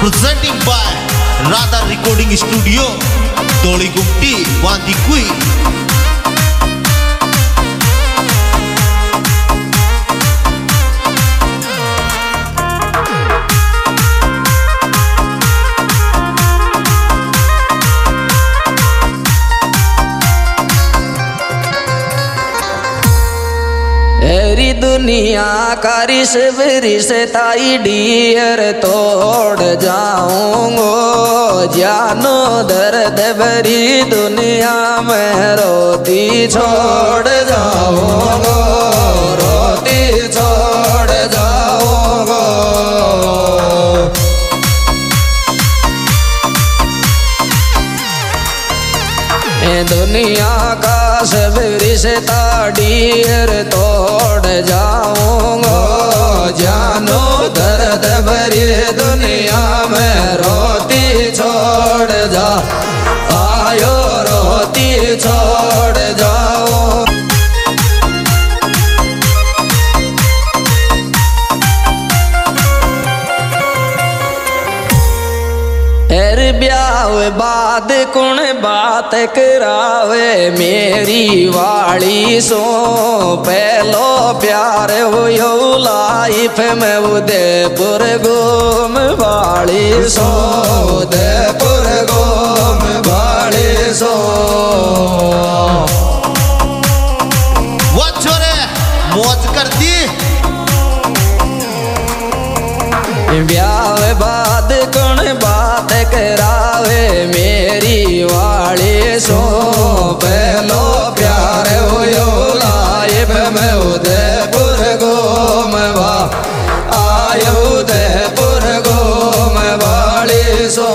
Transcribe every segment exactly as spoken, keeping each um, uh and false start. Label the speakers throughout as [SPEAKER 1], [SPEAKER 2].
[SPEAKER 1] presenting by Radha Recording Studio, Doli Gumti, Wandikui.
[SPEAKER 2] एरी दुनिया का रिश्व रिश्ताई dear तोड़ जाऊंगो, जानो दर्द भरी दुनिया में रोती छोड़ जाऊंगो, रोती छोड़ जाऊंगो। दुनिया का सब रिश्ता डियर तोड़ जाऊंगो, जानो दर्द भरी दुनिया में रोती छोड़ जा आयो, रोती छोड़ जाओ। एर ब्याह बाद कौन बात करावे, मेरी वाली सो पहलो प्यार हुयो लाइफ में उदयपुर घूम वाली सो, उदयपुर घूम वाली सो।
[SPEAKER 1] वो छोरे मौज कर दी।
[SPEAKER 2] ब्याह बाद कौन बात करावे, मेरी वाली सो पहलो प्यार हुयो लाइफ में उदयपुर घूम वा आयो, उदयपुर घूम वाली सो।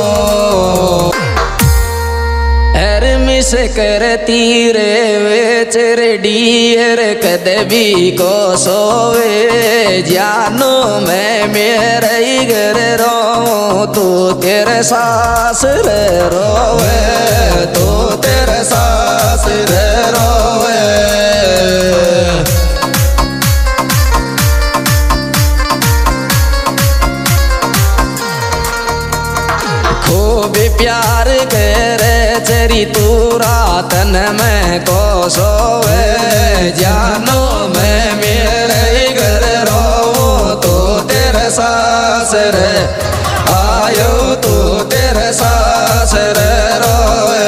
[SPEAKER 2] मिस करती रे वेच रे डियर कद भी को सोवे, जानो मैं मेरे घर रो तू तेरे सास रे रोवे, तू तेरे सास रे रोवे। खूब प्यार करे चरी तू रातन में को सोवे, जानो मैं मेरे घर रो तू तेरे सास रे आयो, तू तेरे सास रे रोवे।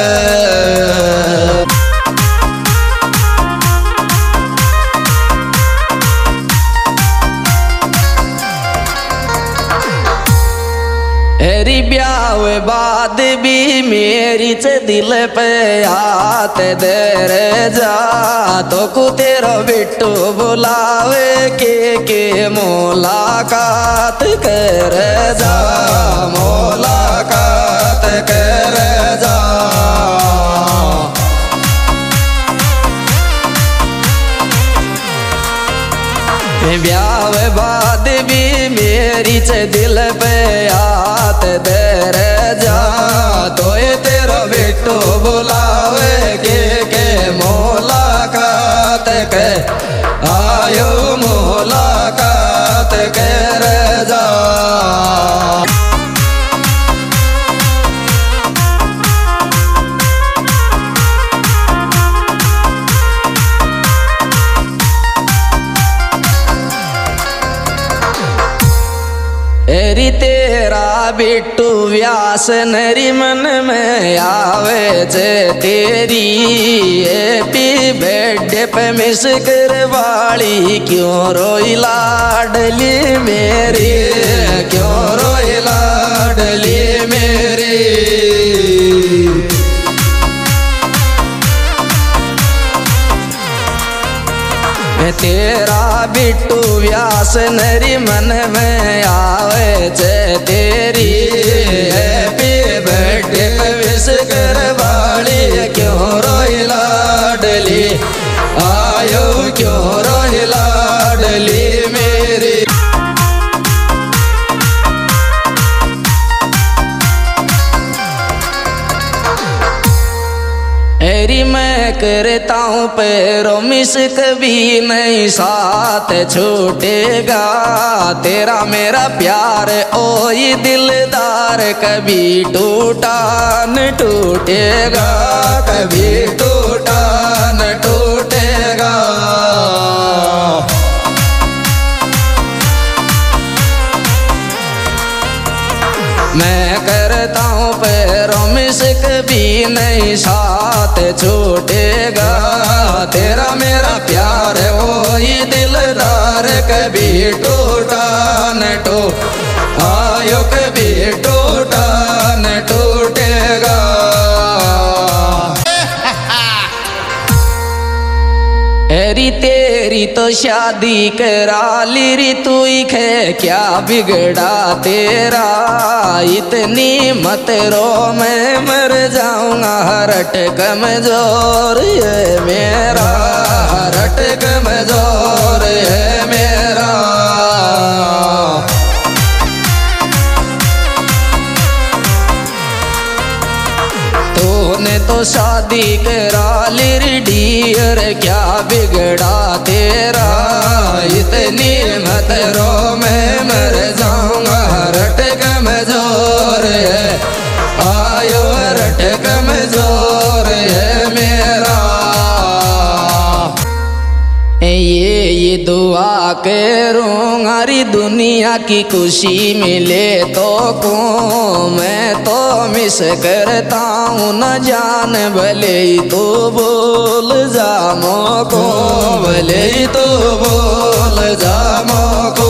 [SPEAKER 2] एरी ब्याह बाद भी मेरी च दिल पे हाथ दे रे जा, तो को तेरा बिट्टू बुलावे के के मुलाकात कर जा, मुलाकात कर जा। ब्याह बाद भी मेरी च दिल पे हाथ दे रे जा, तो ये तेरा बिट्टू बुलावे के के मुलाकात के आयो, मुलाकात कर जा। एरी तेरा बिट्टू व्यास नरी मन में आवे जे तेरी, हैप्पी बर्थडे पे मिस कर वाली क्यों रोई लाडली मेरी, क्यों रोई लाडली मेरी। तेरा बिट्टू व्यास नरी मन में आवे जे तेरी, हैप्पी बर्थडे विश कर वाली क्यों रोई लाडली आयो, क्यों रोई लाडली मेरी। एरी मैं करता करता हूँ पैरों मिस कभी नहीं साथ छूटेगा तेरा मेरा प्यार ओ ये दिलदार कभी टूटा न टूटेगा कभी टूटा न टूटेगा। मैं करता हूँ पैरों में से कभी नहीं साथ छूटेगा तेरा मेरा प्यार ओ ये दिलदार कभी टूटा न टू आयो कभी टूटा न टूटेगा। तेरी तेरी तो शादी करा ली री तू है क्या बिगड़ा तेरा इतनी मत रो मैं मर जाऊंगा हरट कमजोर ये मेरा हरट कमजोर है मेरा। तूने तो शादी करा ली री डियर क्या बिगड़ा तेरा इतनी मत रो मैं मर जाऊंगा हरट कमजोर है आयो हरट कमजोर है मेरा। ये ये दुआ करूँ हरी दुनिया की खुशी मिले तो को मैं तो मिस करता हूँ न जान भले ही तो बोल जा मोको भले ही तो बोल जा मोको।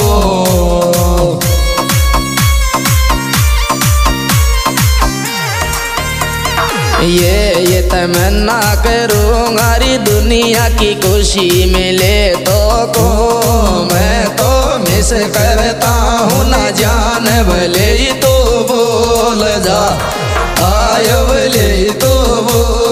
[SPEAKER 2] ये ये तमन्ना करूँ हरी दुनिया की खुशी मिले तो को मैं तो मिस करता हूँ न जान भले ही तो बोल जा आयो भले ही तो बोल